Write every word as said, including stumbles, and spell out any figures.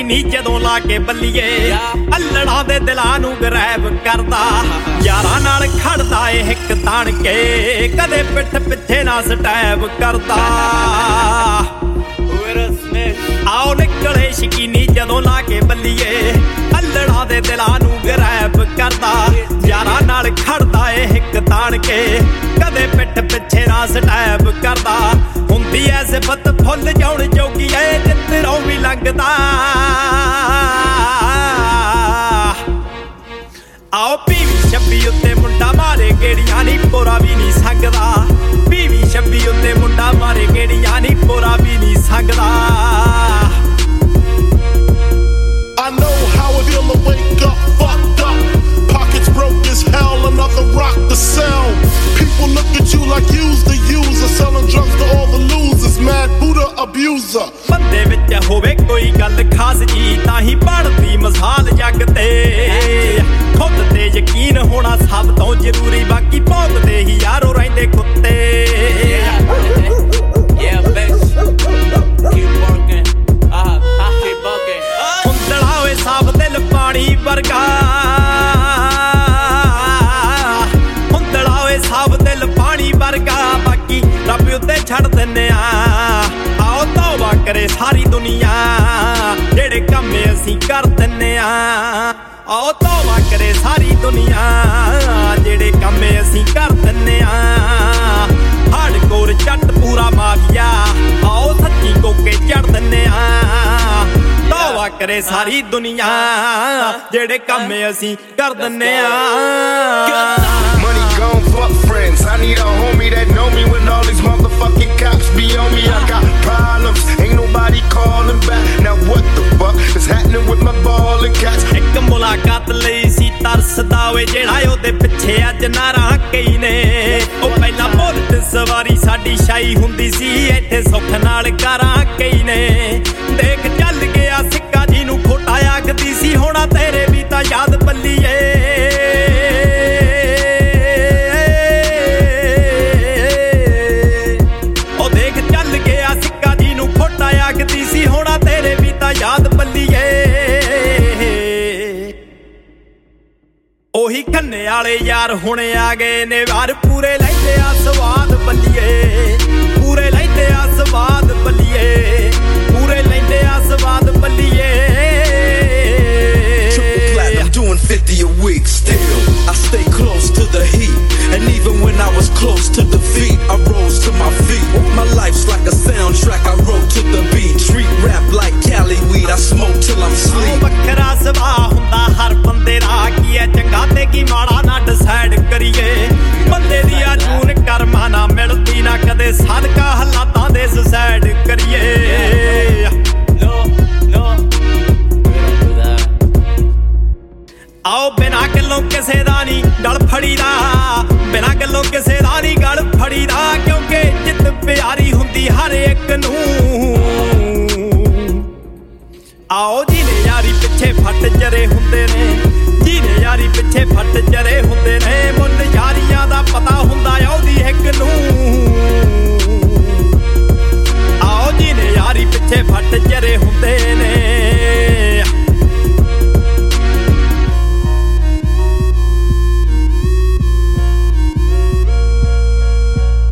ਸ਼ਕੀਨੀ ਜਦੋਂ ਲਾ ਕੇ ਬੱਲੀਏ ਅਲੜਾਂ ਦੇ ਦਿਲਾਂ ਨੂੰ ਗਰੈਬ ਕਰਦਾ ਯਾਰਾਂ ਨਾਲ ਖੜਦਾ ਏ ਹਿੱਕ ਤਾਣ ਕੇ ਕਦੇ ਪਿੱਠ ਪਿੱਛੇ ਨਾ ਸਟੈਪ ਕਰਦਾ ਆਓ ਨਿਕਲੇ ਸ਼ਕੀਨੀ ਜਦੋਂ ਲਾ ਕੇ ਬੱਲੀਏ ਅਲੜਾਂ ਦੇ ਦਿਲਾਂ ਨੂੰ ਗਰੈਬ ਕਰਦਾ ਯਾਰਾਂ ਨਾਲ ਖੜਦਾ ਏ ਹਿੱਕ ਤਾਣ ਕੇ ਕਦੇ ਪਿੱਠ ਪਿੱਛੇ ਨਾ ਸਟੈਪ ਕਰਦਾ ਹੁੰਦੀ ਐ ਸਿਫਤ ਫੁੱਲ ਜਾਉਣ ਜੋਗੀ ਏ ਜਿੱਧਰੋਂ ਵੀ ਲੰਘਦਾ ਆਓ ਪੀਵੀ ਛੱਬੀ ਉੱਤੇ ਮੁੰਡਾ ਮਾਰੇ ਗੇੜੀਆਂ ਨੀ ਪੋਰਾ ਵੀ ਨੀ ਸੰਗਦਾ ਪੀਵੀ ਛੱਬੀ ਉੱਤੇ ਮੁੰਡਾ ਮਾਰੇ ਗੇੜੀਆਂ ਨੀ ਪੋਰਾ ਵੀ ਨੀ ਸੰਗਦਾ I know how it feel to wake up fucked up pockets broke as hell another rock to sell people look at you like you's the user selling drugs to all the losers mad Buddha abuser ਬੰਦੇ ਵਿੱਚ ਹੋਵੇ ਕੋਈ ਗੱਲ ਖਾਸ ਜੀ ਤਾਂ ਹੀ ਬਣਦੀ ਮਿਸਾਲ ਜੱਗ ਤੇ ਖੁਦ ਤੇ ਯਕੀਨ ਹੋਣਾ ਸਭ ਤੋਂ ਜ਼ਰੂਰੀ ਬਾਕੀ ਭੌਂਕਦੇ ਹੀ ਯਾਰੋ ਰਹਿੰਦੇ ਕੁੱਤੇ ਹੁੰਦੜਾ ਓਏ ਸਾਫ ਦਿਲ ਪਾਣੀ ਵਰਗਾ ਹੁੰਦੜਾ ਓਏ ਸਾਫ ਦਿਲ ਪਾਣੀ ਵਰਗਾ ਬਾਕੀ ਰੱਬ ਉੱਤੇ ਛੱਡ ਦਿੰਨੇ ਆ ਆਓ ਤੌਬਾ ਕਰੇ ਸਾਰੀ ਦੁਨੀਆ ਜਿਹੜੇ ਕੰਮ ਅਸੀਂ ਕਰ ਦਿੰਨੇ ਆ ਆਓ ਤੌਬਾ ਕਰੇ ਸਾਰੀ ਦੁਨੀਆ ਜਿਹੜੇ ਕੰਮ ਅਸੀਂ ਕਰ ਦਿੰਨੇ ਆ ਹਾਰਡਕੋਰ ਜੱਟ ਪੂਰਾ ਮਾਫੀਆ ਆਓ ਸੱਚੀ ਕੋਕੇ ਚੜ ਦਿੰਨੇ ਆ ਤੌਬਾ ਕਰੇ ਸਾਰੀ ਦੁਨੀਆ ਜਿਹੜੇ ਕੰਮ ਅਸੀਂ ਕਰ ਦਿੰਨੇ ਆ Money gone, fuck friends. I need a homie that know me when all these motherfucking cops be on me. I got problems, ain't nobody calling back. Now what the fuck is happening with my ball and cats? ਇੱਕ ਮੁਲਾਕਾਤ ਲਈ ਸੀ ਤਰਸਦਾ ਓਏ ਜਿਹੜਾ ਉਹਦੇ ਪਿੱਛੇ ਅੱਜ ਨਾਰਾਂ ਕਈ ਨੇ ਉਹ ਪਹਿਲਾਂ ਬੁਲਟ ਸਵਾਰੀ ਸਾਡੀ ਸ਼ਾਈ ਹੁੰਦੀ ਸੀ ਇੱਥੇ ਸੁੱਖ ਨਾਲ ਕਾਰਾਂ ਕਈ ਨੇ ਦੇਖ ਚੱਲ ਗਿਆ ਸਿੱਕਾ ਜੀ ਨੂੰ ਖੋਟਾ ਆਖਦੀ ਸੀ ਹੋਣਾ ਤੇਰੇ ਵੀ ਤਾਂ ਯਾਦ ਬੱਲੀਏ ਉਹ ਦੇਖ ਚੱਲ ਗਿਆ ਸਿੱਕਾ ਜੀ ਨੂੰ ਖੋਟਾ ਆਖਦੀ ਸੀ ਹੋਣਾ ਤੇਰੇ ਵੀ ਤਾਂ ਯਾਦ ਬੱਲੀਏ ਉਹੀ ਖੰਨੇ ਵਾਲੇ ਯਾਰ ਹੁਣ ਆ ਗਏ ਨੇ ਵਾਰ ਪੂਰੇ ਲੈਂਦੇ ਆ ਸਵਾਦ ਬੱਲੀਏ ਪੂਰੇ ਲੈਂਦੇ ਆ ਸਵਾਦ ਬੱਲੀਏ ਪੂਰੇ ਲੈਂਦੇ ਆ ਸਵਾਦ ਬੱਲੀਏ Triple platinum doing fifty a week still I stay close to the heat and even when I was close to defeat I rose to my feet my life's like a soundtrack I wrote to the beat street rap like Cali weed I smoke till I'm sleep ਵੱਖਰਾ ਸੁਭਾਅ ਹੁੰਦਾ ਹਰ ਬੰਦੇ ਦਾ ਕੀ ਐ ਚੰਗਾ ਤੇ ਕੀ ਮਾੜਾ ਨਾ decide ਕਰੀਏ ਬੰਦੇ ਦੀ ਆ ਜੂਨ ਕਰਮਾਂ ਨਾ ਮਿਲਦੀ ਨਾ ਕਦੇ ਸਦਕਾ ਹਾਲਾਤਾਂ ਦੇ ਸੁਸਾਈਡ ਕਰੀਏ ਆਓ ਬਿਨਾਂ ਗੱਲੋਂ ਕਿਸੇ ਦਾ ਨੀ ਗਲ ਫੜੀਦਾ ਬਿਨਾਂ ਗੱਲੋਂ ਕਿਸੇ ਦਾ ਨੀ ਗਲ ਫੜੀਦਾ ਕਿਉਂਕਿ ਜਿੱਤ ਪਿਆਰੀ ਹੁੰਦੀ ਹਰ ਇੱਕ ਨੂੰ ਆਓ ਜਿਹਨੇ ਯਾਰੀ ਪਿੱਛੇ ਫੱਟ ਜਰੇ ਹੁੰਦੇ ਨੇ ਜਿਹਨੇ ਯਾਰੀ ਪਿੱਛੇ ਫੱਟ